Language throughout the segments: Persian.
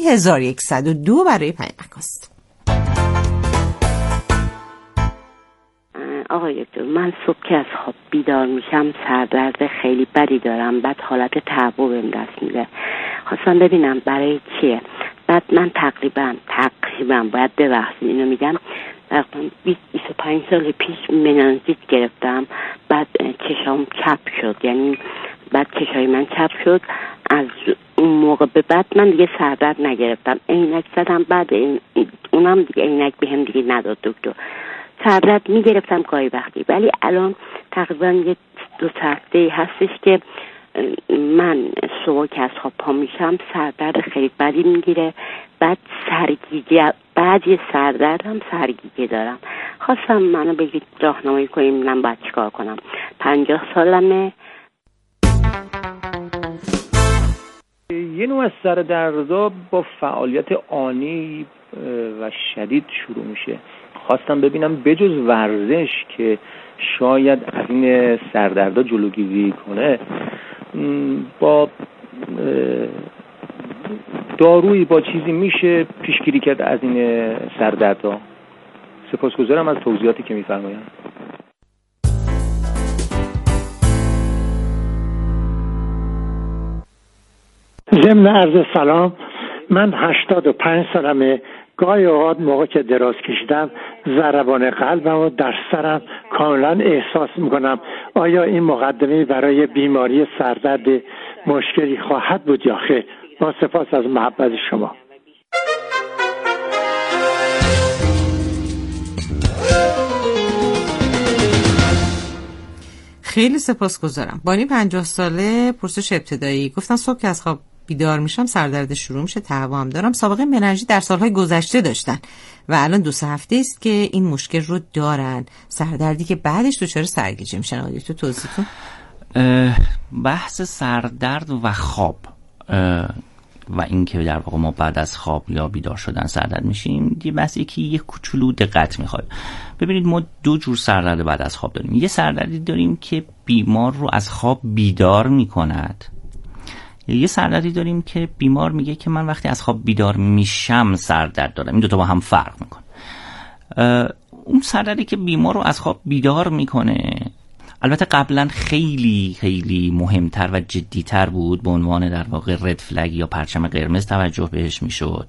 1102 برای پیامک است. آقای دکتر، من صبح که از خواب بیدار میشم سردرد خیلی بدی دارم، بعد حالت تعب بهم دست میده. خواستم ببینم برای چیه. بعد من تقریبا باید ببخشید اینو میگم، 25 سال پیش مننژیت گرفتم، بعد چشام چپ شد، یعنی بعد چشای من چپ شد. از اون موقع به بعد من دیگه سردرد نگرفتم، عینک زدم، بعد اونم دیگه عینک بهم دیگه نداد دکتر. سردرد میگرفتم گاهی وقتی، ولی الان تقریبا یه 2 هفته هستش که من صبح که از خواب پا میشم سردرد خیلی بدی میگیره، بعد سرگیجه، بعد سردرد هم سرگیجه دارم. خواستم منو بگید راهنمایی کنیم من باید چیکار کنم. 50 سالمه. یه نوع از سردردها با فعالیت آنی و شدید شروع میشه. خواستم ببینم بجز ورزش که شاید از این سردردها جلوگیری کنه، با دارویی با چیزی میشه پیشگیری کرد از این سردردها؟ سپاسگزارم از توضیحاتی که میفرمایند. ضمن عرض سلام، من 85 سالمه. گاهی اوقات موقع که دراز کشیدم ضربان قلبم و در سرم کاملا احساس میکنم. آیا این مقدمه برای بیماری سردرد مشکلی خواهد بود یا خیر؟ با سپاس از محبت شما. خیلی سپاسگزارم. بانی 50 ساله، پرسش ابتدایی. گفتن صبح که از خواب بیدار میشم سردرد شروع میشه، تهوع هم دارم. سابقه مننژیت در سالهای گذشته داشتن و الان 2 هفته است که این مشکل رو دارن. سردردی که بعدش دچار سرگیجه میشن. آقای تو توضیح کن. بحث سردرد و خواب و این که در واقع ما بعد از خواب یا بیدار شدن سردرد میشیم، یه بحثی که یه کوچولو دقت میخواد. ببینید ما 2 جور سردرد بعد از خواب داریم. یه سردردی داریم که بیمار رو از خواب بیدار میکند، یه سردردی داریم که بیمار میگه که من وقتی از خواب بیدار میشم سردرد دارم. این 2 تا با هم فرق میکنه. اون سردردی که بیمار رو از خواب بیدار میکنه البته قبلا خیلی خیلی مهمتر و جدیتر بود، به عنوان در واقع رد فلگ یا پرچم قرمز توجه بهش میشد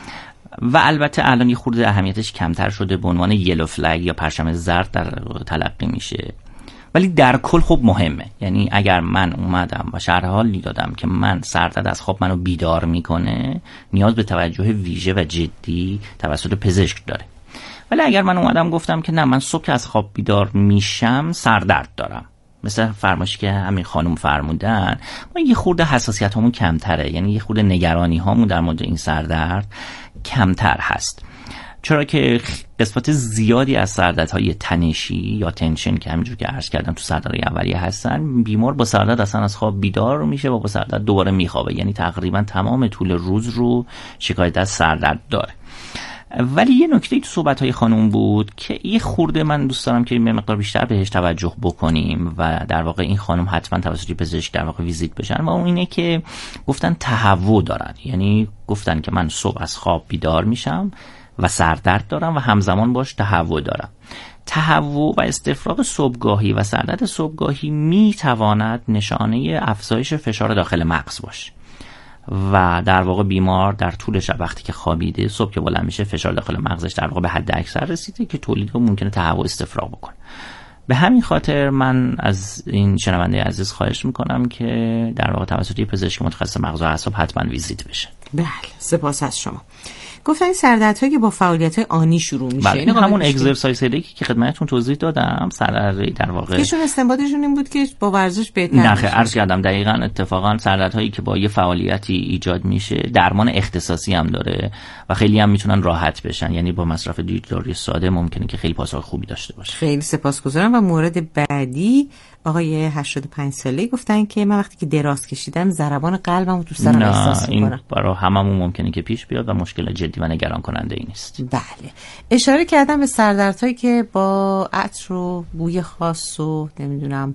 و البته الان یه خورده اهمیتش کمتر شده، به عنوان یلو فلگ یا پرچم زرد در تلقی میشه. ولی در کل خب مهمه. یعنی اگر من اومدم و شرح حالی دادم که من سردرد از خواب منو بیدار میکنه، نیاز به توجه ویژه و جدی توسط پزشک داره. ولی اگر من اومدم گفتم که نه من صبح که از خواب بیدار میشم سردرد دارم، مثل فرمایشی که همین خانم فرمودن، ما یه خورده حساسیت همون کمتره، یعنی یه خورده نگرانی هامون در مورد این سردرد کمتر هست. چرا که قسمت زیادی از سردردهای تنشی یا تنشن که همینجور که عرض کردم تو سردردهای اولیه هستن، بیمار با سردرد اصلا از خواب بیدار میشه و با سردرد دوباره میخوابه، یعنی تقریبا تمام طول روز رو شکایت از سردرد داره. ولی یه نکته تو صحبت‌های خانم بود که یه خورده من دوست دارم که یه مقدار بیشتر بهش توجه بکنیم و در واقع این خانم حتما توسط پزشک در واقع ویزیت بشن، و اون اینه که گفتن تهوع دارن. یعنی گفتن که من صبح از خواب بیدار میشم و سردرد دارم و همزمان باش تهوع دارم. تهوع و استفراغ صبحگاهی و سردرد صبحگاهی میتواند نشانه افزایش فشار داخل مغز باشه و در واقع بیمار در طول شب وقتی که خوابیده صبح که بلند میشه فشار داخل مغزش در واقع به حد اکثر رسیده که تولید ممکنه تهوع استفراغ بکنه. به همین خاطر من از این شنونده عزیز خواهش میکنم که در واقع توسط پزشک متخصص مغز و اعصاب حتما ویزیت بشه. بله، سپاس از شما. گفتن این سردردهایی که با فعالیت‌های آنی شروع میشه، این همون اگزرسایزی که خدمتتون توضیح دادم، سردردی در واقع ایشون استنباطشون این بود که با ورزش بهتر میشه. نه عرض کردم دقیقاً اتفاقاً سردردهایی که با یه فعالیتی ایجاد میشه درمان اختصاصی هم داره و خیلی هم میتونن راحت بشن، یعنی با مصرف داروی ساده ممکنه که خیلی پاسخ خوبی داشته باشه. خیلی سپاسگزارم. و مورد بعدی آقای 85 ساله‌ای گفتن که من وقتی که دراز کشیدم ضربان قلبمو تو سرم احساس می‌کنم. این برای هممون ممکنه که پیش بیاد و مشکل جدی و نگران کننده ای نیست. بله. اشاره کردم به سردردهایی که با عطر و بوی خاص و نمیدونم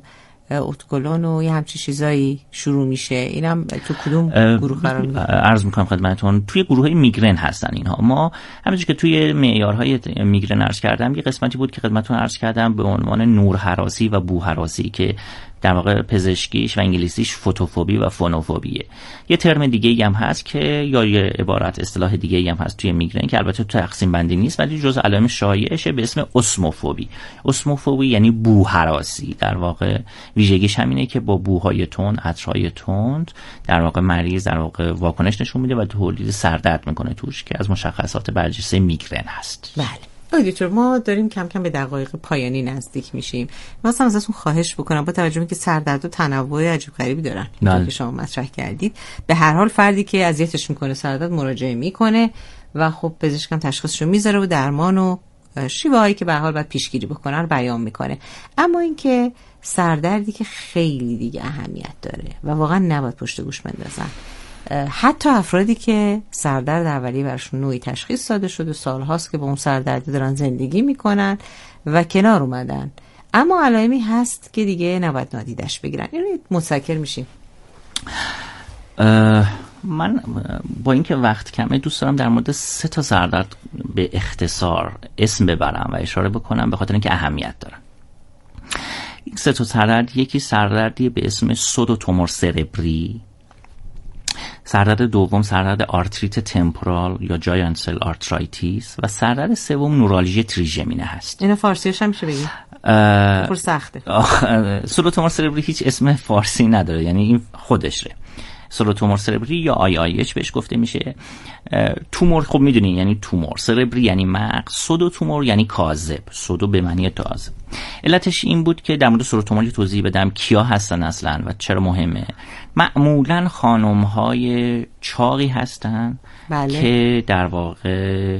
اوتکلون و یه همچین چیزایی شروع میشه. اینم تو کدوم گروه قرار میگیره؟ عرض میکنم خدمتتون توی گروه های میگرن هستن اینها. ما همونجوری که توی معیارهای میگرن عرض کردم، یه قسمتی بود که خدمتتون عرض کردم به عنوان نورهراسی و بوهراسی که در واقع پزشکیش و انگلیسیش فوتوفوبی و فونوفوبیه. یه ترم دیگه هم هست که یا یه عبارت اصطلاح دیگه هم هست توی میگرن که البته تو تقسیم بندی نیست ولی جزء علائم شایعشه به اسم اسموفوبی. اسموفوبی یعنی بوهراسی. در واقع ویژگیش همینه که با بوهای تند، عطرهای تند در واقع مریض در واقع واکنش نشون میده و تولید سردرد میکنه توش که از مشخصات برجسته میگرن هست. بله. دکتر ما داریم کم کم به دقایق پایانی نزدیک میشیم. مثلا ازتون خواهش بکنم با توجه به اینکه سردرد و تنوع عجیب غریبی دارن که شما مطرح کردید، به هر حال فردی که اذیتش میکنه سردرد مراجعه میکنه و خب پزشکم تشخیصشو میذاره و درمان و شیوه‌هایی که به هر حال باید پیشگیری بکنن رو بیان میکنه. اما اینکه سردردی که خیلی دیگه اهمیت داره و واقعا نباید پشت گوش بندازن، حتی افرادی که سردرد اولیه براشون نوعی تشخیص داده شده، سالهاست که با اون سردرد دارن زندگی میکنن و کنار اومدن، اما علائمی هست که دیگه نباید نادیدش بگیرن. اینو متذکر میشیم. من با اینکه وقت کمه دوست دارم در مورد 3 تا سردرد به اختصار اسم ببرم و اشاره بکنم به خاطر اینکه اهمیت دارن. این 3 تا سردرد، یکی سردردی به اسم سودوتومور سربری، سردرد دوم سردرد آرتریت تمپورال یا جاینت سل آرترایتیس و سردرد سوم نورالژی تریژمینه هست. اینا فارسیش هم میشه بگیم؟ پر سخته. سودوتومور سربری هیچ اسم فارسی نداره، یعنی این خودشه. سودوتومور سربری یا IIH بهش گفته میشه. تومور خب میدونی یعنی تومور، سربری یعنی مغز، سودوتومور یعنی کاذب، سودو به معنی تازه. علتش این بود که در مورد سودوتومور توضیح بدم کیا هستن اصلا و چرا مهمه. معمولا خانم‌های چاقی هستن بله. که در واقع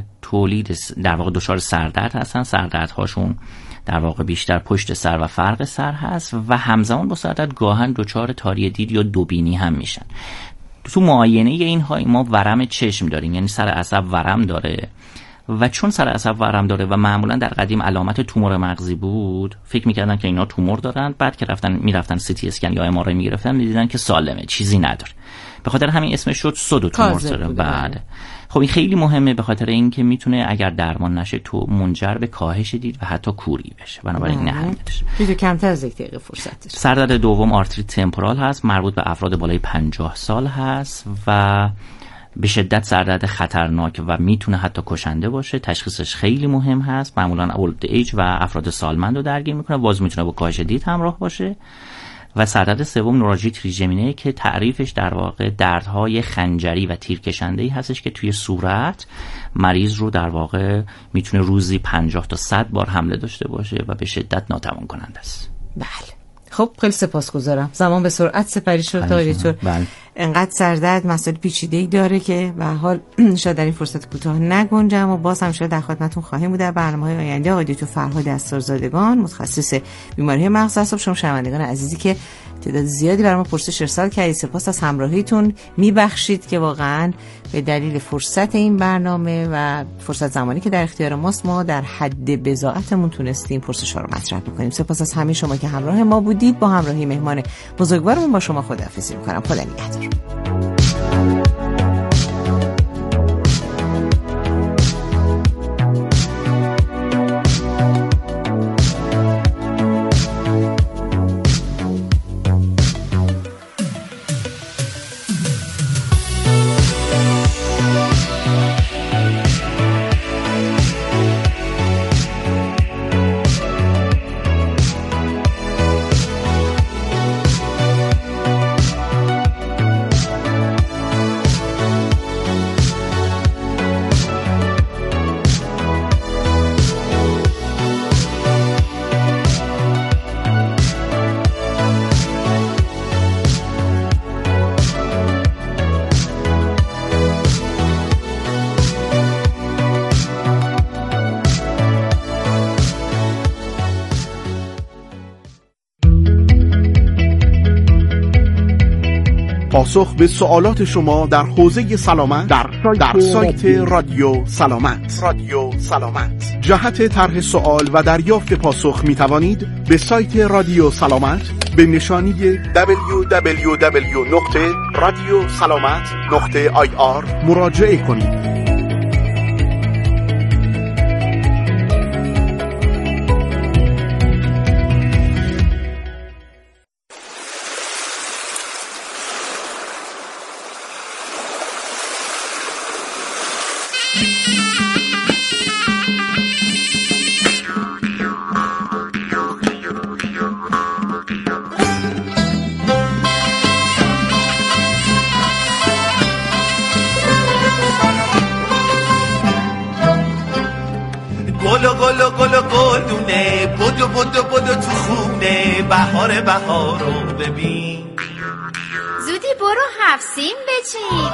دچار سردرد هستن. سردردهاشون در واقع بیشتر پشت سر و فرق سر هست و همزمان با سردرد گاهن دچار تاری دید یا دوبینی هم میشن. تو معاینه اینها ما ورم چشم داریم، یعنی سر عصب ورم داره و چون سر عصب ورم داره و معمولا در قدیم علامت تومور مغزی بود، فکر میکردن که اینا تومور دارن. بعد که میرفتن CT اسکن یا MRI میگرفتن میدیدن که سالمه، چیزی نداره. به خاطر همین اسمش شد سودوتومور سربری. بعد خب این خیلی مهمه به خاطر اینکه میتونه اگر درمان نشه تو منجر به کاهش دید و حتی کوری بشه. بنابراین نه اهمیتش. دیگه کمتر از 1 دقیقه فرصت داره. سردرد دوم آرتریت تمپورال هست، مربوط به افراد بالای 50 سال هست و به شدت سردرد خطرناک و میتونه حتی کشنده باشه. تشخیصش خیلی مهم هست، معمولا اولد ایج و افراد سالمند رو درگیر میکنه، باز میتونه با کاهش دید همراه باشه. و سردرد سوم نورالژی تریژمینه که تعریفش در واقع دردهای خنجری و تیرکشنده‌ای هستش که توی صورت مریض رو در واقع میتونه روزی 50 تا 100 بار حمله داشته باشه و به شدت ناتوان کننده است. بله. خب خیلی سپاسگزارم. زمان به سرعت سپری شد تا دکتر. انقدر سردرد مسائل پیچیده‌ای داره که به هر حال شاید در این فرصت کوتاه نگنجم و باز هم شاید در خدمتتون خواهیم بود در برنامه‌های آینده. آقای دکتر فرهاد اسرارزادگان، متخصص بیماری مغز اعصاب. شما شنوندگان عزیزی که تعداد زیادی برای ما پرسش ارسال کردید، سپاس از همراهیتون. میبخشید که واقعاً به دلیل فرصت این برنامه و فرصت زمانی که در اختیار ماست ما در حد بضاعتمون تونستیم پرسش‌ها رو مطرح بکنیم. سپاس از همه شما که همراه ما بودید. با همراهی مهمان بزرگوارمون با شما خداحافظی می‌کنم. خدا نگهدار. پاسخ به سوالات شما در حوزه سلامت در سایت رادیو سلامت. جهت طرح سوال و دریافت پاسخ می توانید به سایت رادیو سلامت به نشانی www.radiosalamat.ir مراجعه کنید. گلدونه بدو تو خونه بهار رو ببین. زودی برو هفسین بچین.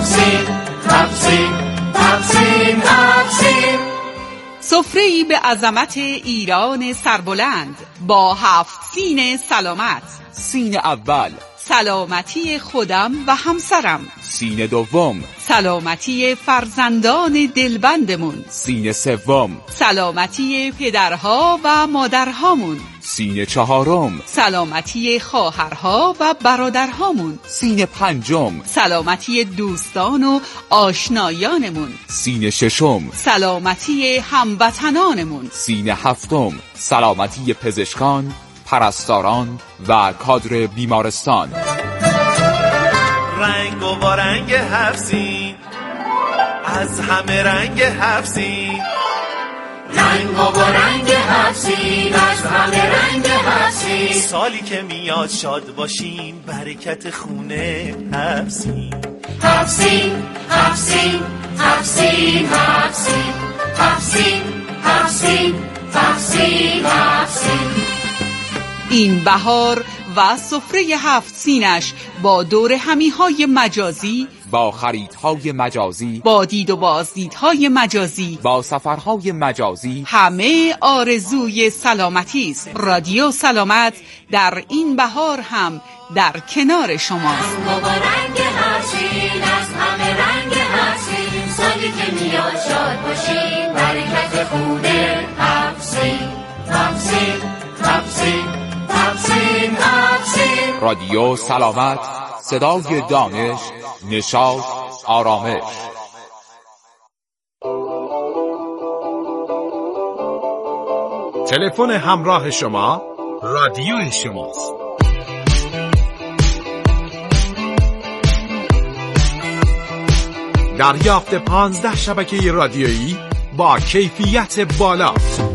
هفسین. سفره‌ای به عظمت ایران سربلند با 7 سین سلامت. سین اول سلامتی خودم و همسرم. سین دوم سلامتی فرزندان دلبندمون. سین سوم سلامتی پدرها و مادرهامون. سین چهارم سلامتی خواهرها و برادرهامون. سین پنجم سلامتی دوستان و آشنایانمون. سین ششم سلامتی هموطنانمون. سین هفتم سلامتی پزشکان، پرستاران و کادر بیمارستان. رنگ و رنگ هفسین، از همه رنگ هفسین. رنگ و رنگ هفسین، از همه رنگ هفسین. سالی که میاد شاد باشین، برکت خونه هفسین. هفسین هفسین هفسین هفسین هفسین هفسین هفسین هفسین. این بهار و سفره 7 سینش با دور همیهای مجازی، با خریدهای مجازی، با دید و بازدیدهای مجازی، با سفرهای مجازی، همه آرزوی سلامتی است. رادیو سلامت در این بهار هم در کنار شماست. با رنگ هفسین، از همه رنگ هفسین. سالی که میاد شاد باشین، برکت خونه هفسین. هفسین هفسین هفسین هفسین. رادیو سلامت، صدای دانش، نشاط، آرامش. تلفن همراه شما رادیو شماست. دریافت 15 شبکه رادیویی با کیفیت بالا،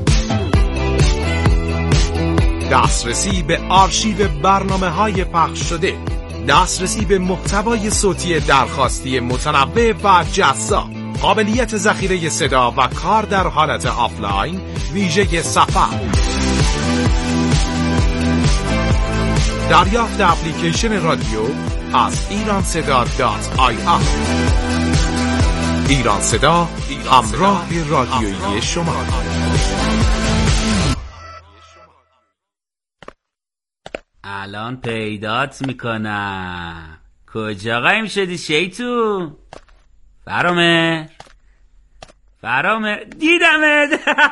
دسترسی به آرشیو برنامه‌های پخش شده، دسترسی به محتوای صوتی درخواستی متنوع و جذاب، قابلیت ذخیره صدا و کار در حالت آفلاین ویژه سفر. دریافت اپلیکیشن رادیو از ایرانصدا.ir. ایران صدا، همراه رادیویی شما. الان پیدات میکنم. کجا قایم شدی شیطون؟ فرامه دیدمت.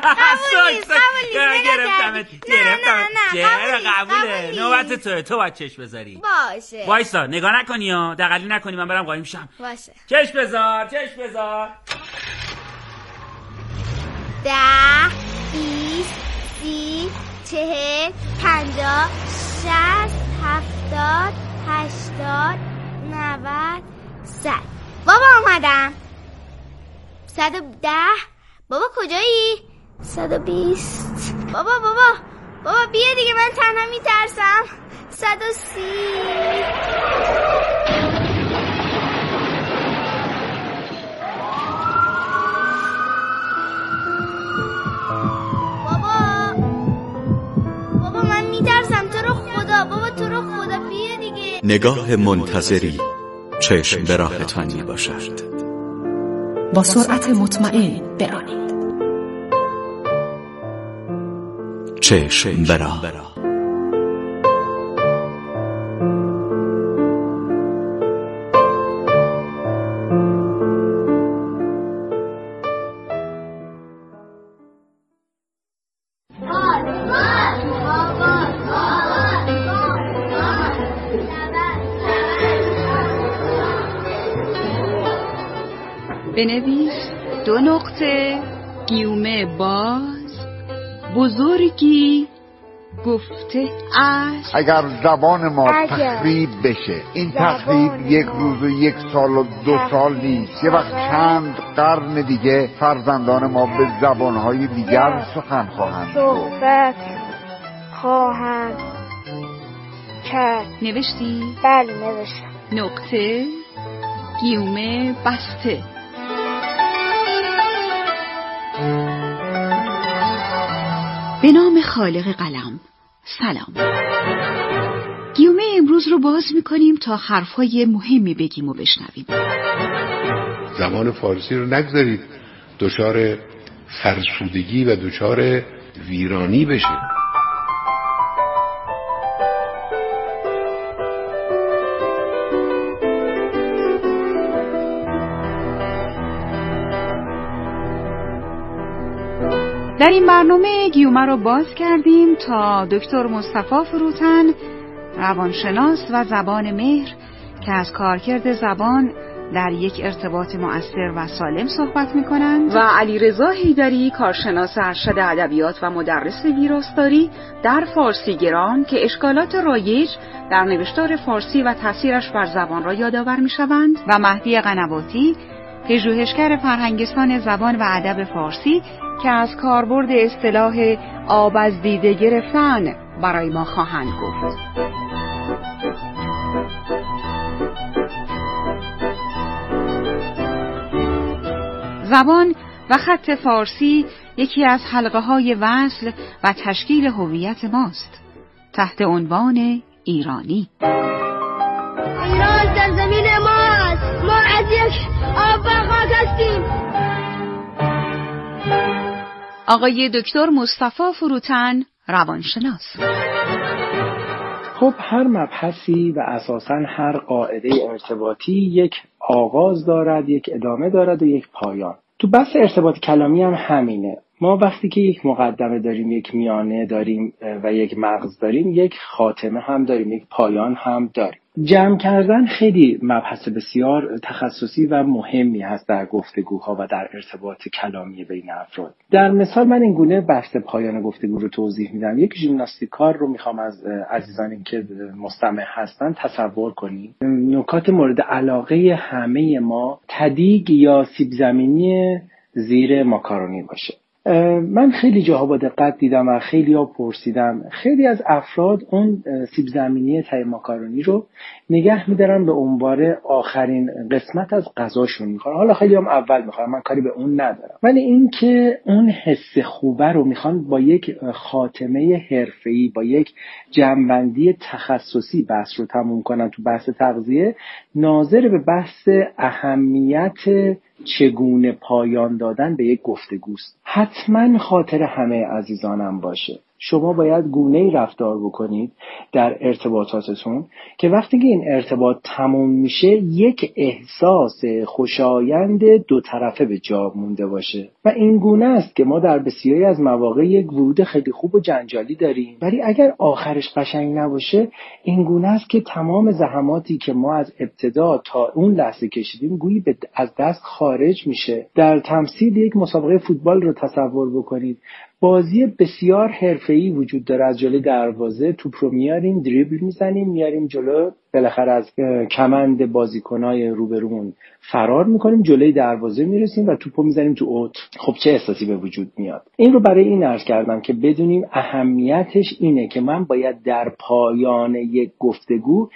گرفتمت. چرا قبوله؟ نوبت تو باید چشم بذاری. باشه وایسا، نگاه نکنی ها، دقلی نکنی، من برم قایم شم. باشه. چشم بذار 10 20 30 40 50 60 70 80 90 100. بابا اومدم. 110. بابا کجایی؟ 120. بابا بیا دیگه، من تنها میترسم. 130. بابا من میترسم. تو رو خدا بیا دیگه. نگاه منتظری چشم به راهتان می باشد. با سرعت مطمئن برانید. چشم به راه. بنویس 2 گیومه باز بزرگی گفته است. اگر زبان ما تخریب بشه، این تخریب 1 روز و 1 سال و 2 سال نیست، یه وقت چند قرن دیگه فرزندان ما به زبانهای دیگر سخن خواهند صحبت خواهند کرد. نوشتی؟ بله نوشتم. نقطه گیومه بسته. به نام خالق قلم. سلام. گیومه امروز رو باز میکنیم تا حرفای مهمی بگیم و بشنویم. زبان فارسی رو نگذارید دچار فرسودگی و دچار ویرانی بشه. در این برنامه گیومه رو باز کردیم تا دکتر مصطفی فروتن، روانشناس و زبان مهر که از کارکرد زبان در یک ارتباط مؤثر و سالم صحبت می‌کنند، و علیرضا حیدری، کارشناس ارشد ادبیات و مدرس ویراستاری در فارسیگران که اشکالات رایج در نوشتار فارسی و تاثیرش بر زبان را یادآور می‌شوند، و مهدی قنواتی، پژوهشگر فرهنگستان زبان و ادب فارسی که از کاربرد اصطلاح آب از دیده گرفتن برای ما خواهند گفت. زبان و خط فارسی یکی از حلقه‌های وصل و تشکیل هویت ماست تحت عنوان ایرانی. ایران سرزمین ماست. ما از یک آب و خاک هستیم. آقای دکتر مصطفی فروتن، روانشناس. خب هر مبحثی و اساساً هر قاعده ارتباطی یک آغاز دارد، یک ادامه دارد و یک پایان. تو بحث ارتباط کلامی هم همینه. ما وقتی که یک مقدمه داریم، یک میانه داریم و یک مغز داریم، یک خاتمه هم داریم، یک پایان هم داریم. جمع کردن خیلی مبحث بسیار تخصصی و مهمی هست در گفتگوها و در ارتباط کلامی بین افراد. در مثال من این گونه بحث پایان گفتگو رو توضیح میدم. یک ژیمناستیکار رو میخوام از عزیزانی که مستمع هستن تصور کنید. نکات مورد علاقه همه ما تدیگ یا سیب زمینی زیر ماکارونی باشه. من خیلی جاها با دقت دیدم و خیلی ها پرسیدم، خیلی از افراد اون سیب زمینی تای ماکارونی رو نگه میدارن به عنوان آخرین قسمت از غذاشون میخورن. حالا خیلی هم اول میخورن، من کاری به اون ندارم، ولی این که اون حس خوبه رو میخوان با یک خاتمه حرفه‌ای، با یک جمع‌بندی تخصصی بحث رو تموم کنن تو بحث تغذیه، ناظر به بحث اهمیت چگونه پایان دادن به یک گفتگوست. حتما خاطر همه عزیزانم باشه، شما باید گونه‌ای رفتار بکنید در ارتباطاتتون که وقتی که این ارتباط تموم میشه یک احساس خوشایند دو طرفه به جا مونده باشه. و این گونه است که ما در بسیاری از مواقع یک ورود خیلی خوب و جنجالی داریم، ولی اگر آخرش قشنگ نباشه، این گونه است که تمام زحماتی که ما از ابتدا تا اون لحظه کشیدیم گویی از دست خارج میشه. در تمثیل یک مسابقه فوتبال رو تصور بکنید. بازی بسیار حرفه‌ای وجود داره. از جلوی دروازه توپ رو میاریم، دریبل میزنیم، میاریم جلو، بالاخره از کمند بازیکنای روبرومون فرار میکنیم، جلوی دروازه میرسیم و توپو میزنیم تو اوت. خب چه احساسی به وجود میاد؟ این رو برای این عرض کردم که بدونیم اهمیتش اینه که من باید در پایان یک گفتگو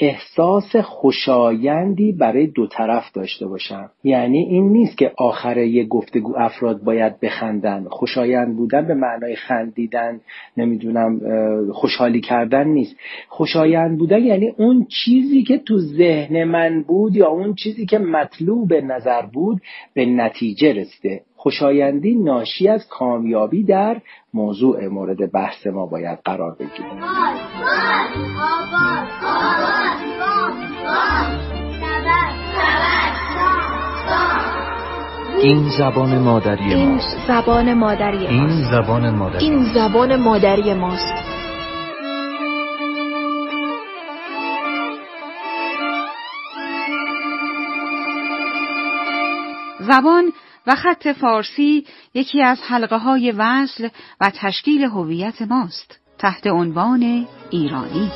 احساس خوشایندی برای دو طرف داشته باشم. یعنی این نیست که آخر یک گفتگو افراد باید بخندن. خوشایند بودن به معنای خندیدن، نمیدونم خوشحالی کردن نیست. خوشایند بودن یعنی اون چیزی که تو ذهن من بود یا اون چیزی که مطلوب نظر بود به نتیجه رسیده. خوشایندی ناشی از کامیابی در موضوع مورد بحث ما باید قرار بگیره. این زبان مادری ماست. این زبان مادری ماست. این زبان مادری. این زبان مادری ماست. زبان و خط فارسی یکی از حلقه‌های وصل و تشکیل هویت ماست تحت عنوان ایرانی.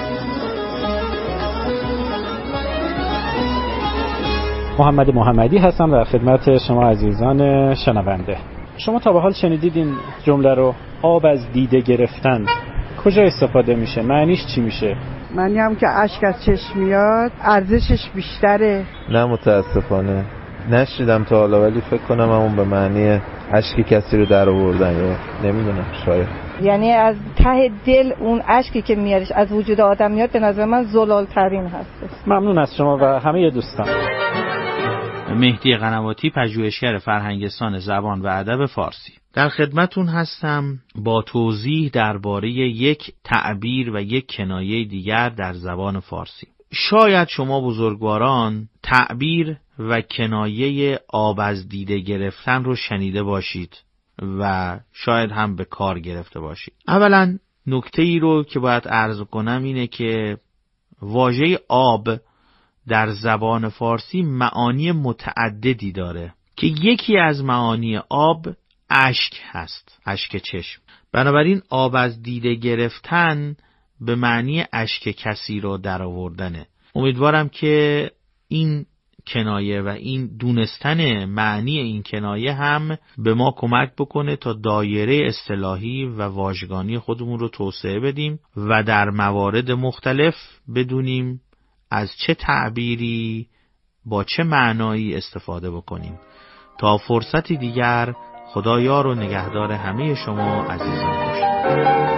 محمد محمدی هستم در خدمت شما عزیزان شنونده. شما تا به حال شنیدید این جمله رو؟ آب از دیده گرفتن کجا استفاده میشه؟ معنیش چی میشه؟ معنی هم که اشک از چشم میاد ارزشش بیشتره. نه متاسفانه نشیدم تا حالا، ولی فکر کنم همون به معنی اشک کسی رو در آوردن، یا نمیدونم شاید. یعنی از ته دل اون اشکی که میادش از وجود آدم میاد، به نظر من زلال ترین هست. ممنون از شما و همه دوستان. مهدی قنواتی، پژوهشگر فرهنگستان زبان و ادب فارسی. در خدمتون هستم با توضیح درباره یک تعبیر و یک کنایه دیگر در زبان فارسی. شاید شما بزرگواران تعبیر و کنایه آب از دیده گرفتن رو شنیده باشید و شاید هم به کار گرفته باشید. اولا نکته ای رو که باید عرض کنم اینه که واژه آب در زبان فارسی معانی متعددی داره که یکی از معانی آب اشک هست، اشک چشم. بنابراین آب از دیده گرفتن به معنی اشک کسی رو در آوردنه. امیدوارم که این کنایه و این دونستن معنی این کنایه هم به ما کمک بکنه تا دایره اصطلاحی و واژگانی خودمون رو توسعه بدیم و در موارد مختلف بدونیم از چه تعبیری با چه معنایی استفاده بکنیم. تا فرصتی دیگر، خدا یار و نگهدار همه شما عزیزان باشید.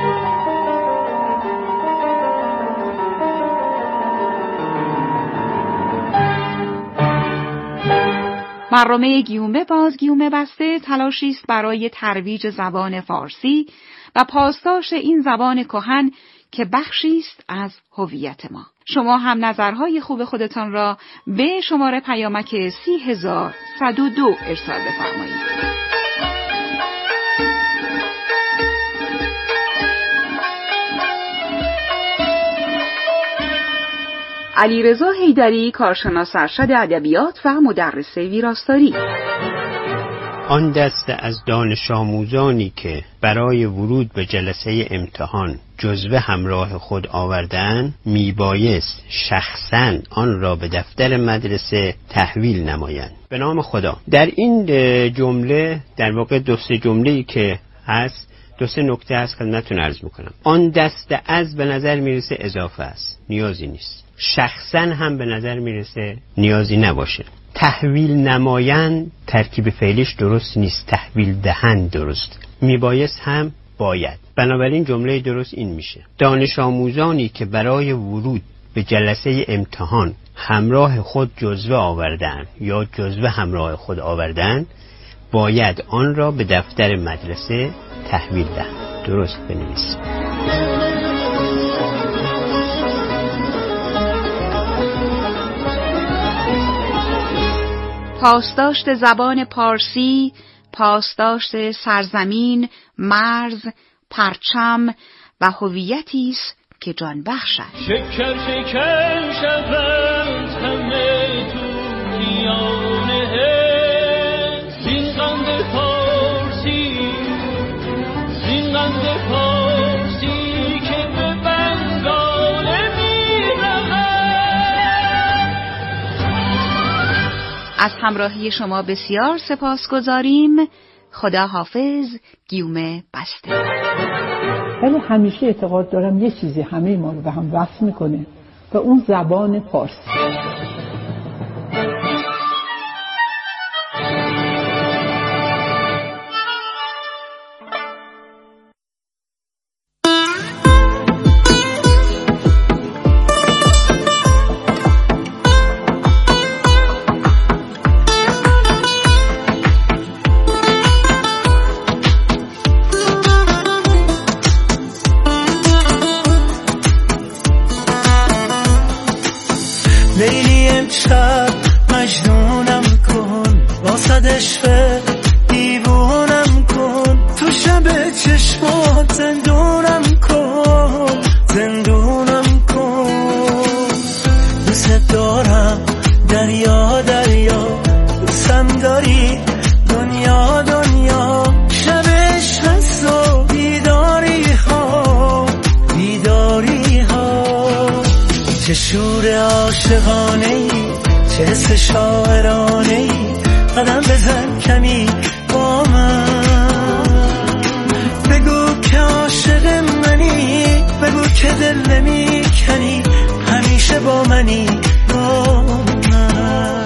برنامه گیومه باز گیومه بسته تلاشی است برای ترویج زبان فارسی و پاسداشت این زبان کهن که بخشی است از هویت ما. شما هم نظرهای خوب خودتان را به شماره پیامک 30102 ارسال بفرمایید. علیرضا حیدری، کارشناس ارشد ادبیات و مدرس ویراستاری. آن دسته از دانش آموزانی که برای ورود به جلسه امتحان جزوه همراه خود آوردن میبایست شخصاً آن را به دفتر مدرسه تحویل نمایند. به نام خدا. در این جمله در واقع دو سه جمله‌ای که هست، دو سه نکته هست خدمتتون عرض میکنم. آن دسته از به نظر میرسه اضافه است، نیازی نیست. شخصاً هم به نظر میرسه نیازی نباشه. تحویل نمایند ترکیب فعلیش درست نیست، تحویل دهند درست. میبایست هم باید. بنابراین جمله درست این میشه: دانش آموزانی که برای ورود به جلسه امتحان همراه خود جزوه آوردن یا جزوه همراه خود آوردن باید آن را به دفتر مدرسه تحویل دهند. درست بنویسید. پاسداشت زبان پارسی، پاسداشت سرزمین، مرز، پرچم و هویتی است که جان بخش است. شکر شکر شود همه توتیانه زین قند پارسی، زین قند پارسی که به بنگال از همراهی شما بسیار سپاسگزاریم. خدا حافظ. گیومه بسته. ولی همیشه اعتقاد دارم یه چیزی همه ما رو به هم وصل میکنه و اون زبان فارسی. دریا دریا دوستم تا دنیا شبش هست و بیداری ها چه شور عاشقانه ای چه حس شاعرانه ای قدم بزن کمی با من بگو که عاشق منی بگو که دل نمی کنی همیشه با منی با من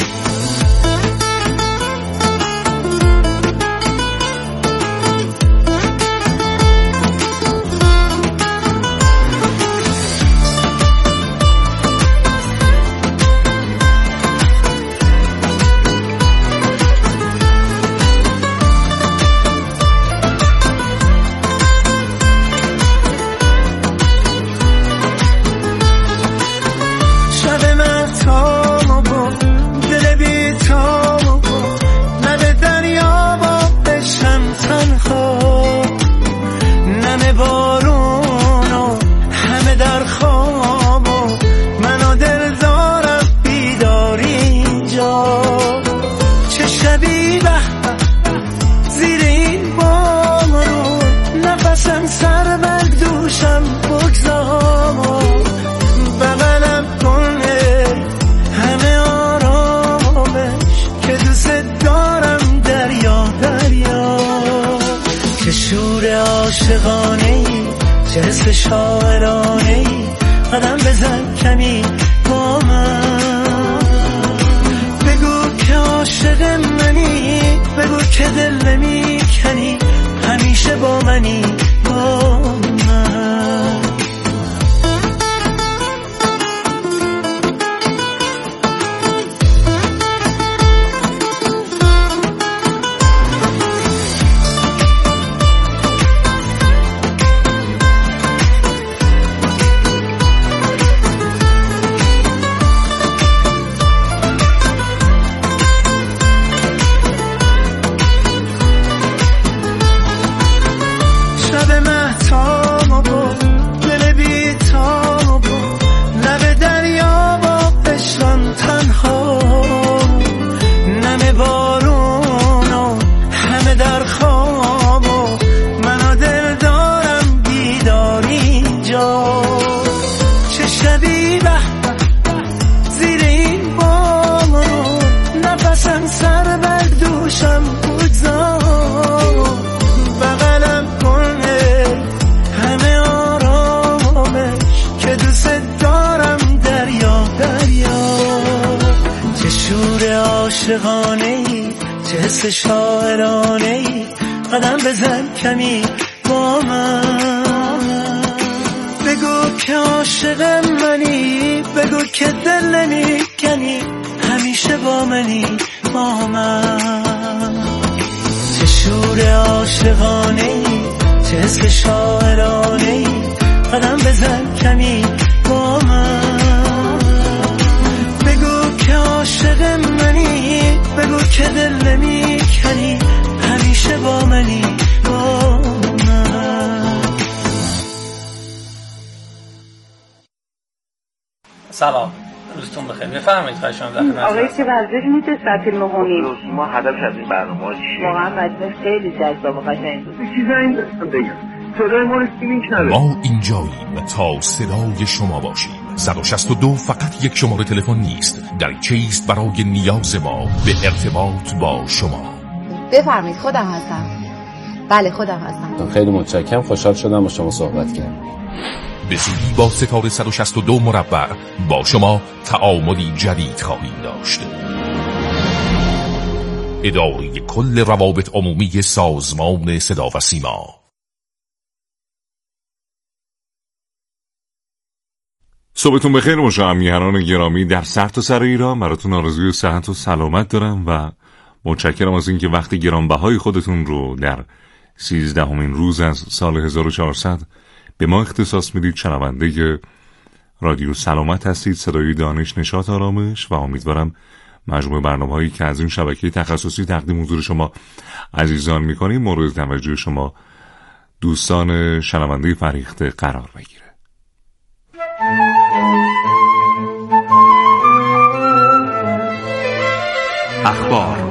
جلس شاعرانه ای قدم بزن کمی با من بگو که عاشق منی بگو که دل نمی کنی همیشه با منی با من شاعرانه ای قدم بزن کمی با من بگو که عاشق منی بگو که دل نمی کنی همیشه با منی با من چه شور عاشقانه ای چه حس شاعرانه ای قدم بزن کمی با من بگو که عاشق منی بگو که دل نمی کنی همیشه با منی با من. سلام روزتون بخیر بفرمایید خواهش می‌کنم آقای چه ورزش میشه ساعت 9 ما هدف از این برنامه چیه واقعا مجلس خیلی جذاب و قشنگ بود چیزایی داشتم بگم صدای ما رو لینک نداره ما اینجاییم تا صدای شما باشیم 162 فقط یک شماره تلفن نیست در چیست برای نیاز ما به ارتباط با شما بفرمایید خودم هستم بله خودم هستم خیلی متشکرم خوشحال شدم با شما صحبت کردم به زودی با ستاره 162 مربع با شما تعاملی جدید خواهیم داشت اداره کل روابط عمومی سازمان صدا و سیما صبحتون بخیر مشاهدین گرامی در سرتاسر ایران براتون آرزوی صحت و سلامت دارم و متشکرم از اینکه وقت گرانبهای خودتون رو در 13مین روز از سال 1400 به ما اختصاص میدید. شنونده رادیو سلامت هستید، صدای دانش نشاط آرامش و امیدوارم مجموع برنامه‌هایی که از این شبکه تخصصی تقدیم حضور شما عزیزان می‌کنیم مورد توجه شما دوستان شنونده فریخته قرار بگیره. اخبار